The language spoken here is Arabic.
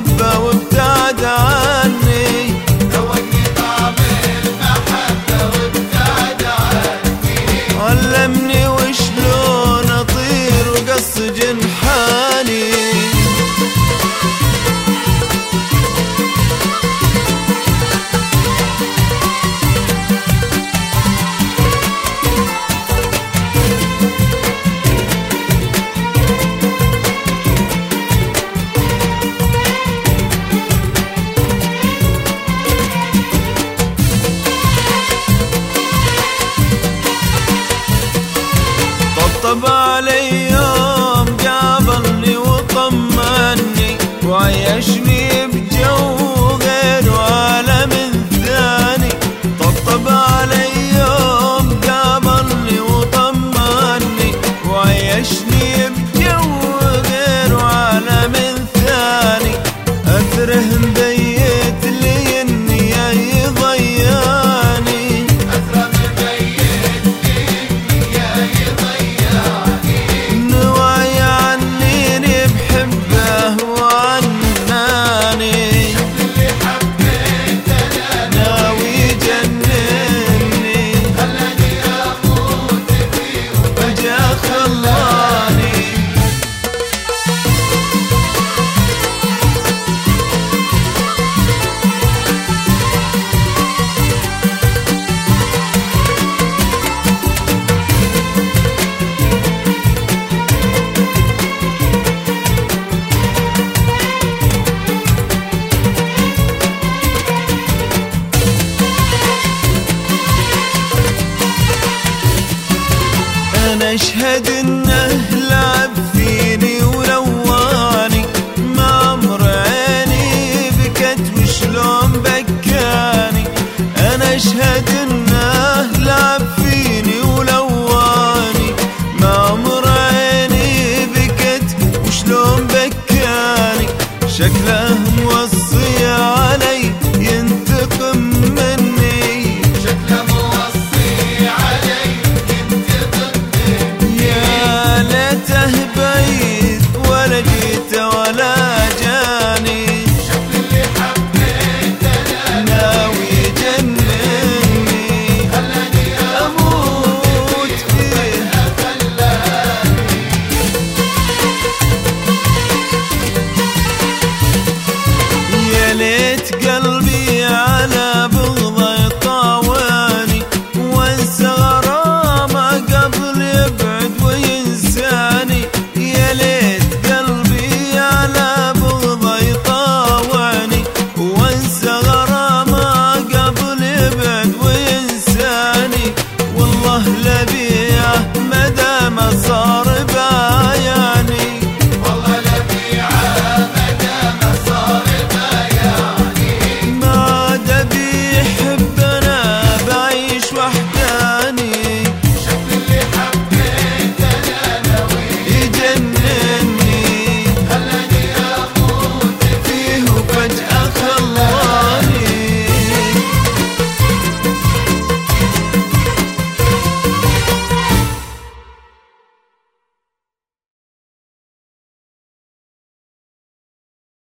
المحبة وابتعد عني. ذوقني طعم المحبة وابتعد عني. علمني وشلون أطير وقص جنحاني. طبطب علي يوم قابلني وطمني وعيشني بجو غير عالم ثاني. طبطب علي يوم قابلني وطمني وعيشني بجو غير عالم ثاني. أثره مبيت لي النية يضيعني. أنا أشهد إنه لعب فيني ولواني. ما عمر عيني بكت وشلون بكاني. أنا أشهد إنه لعب فيني ولواني. ما عمر عيني بكت وشلون بكاني. شكله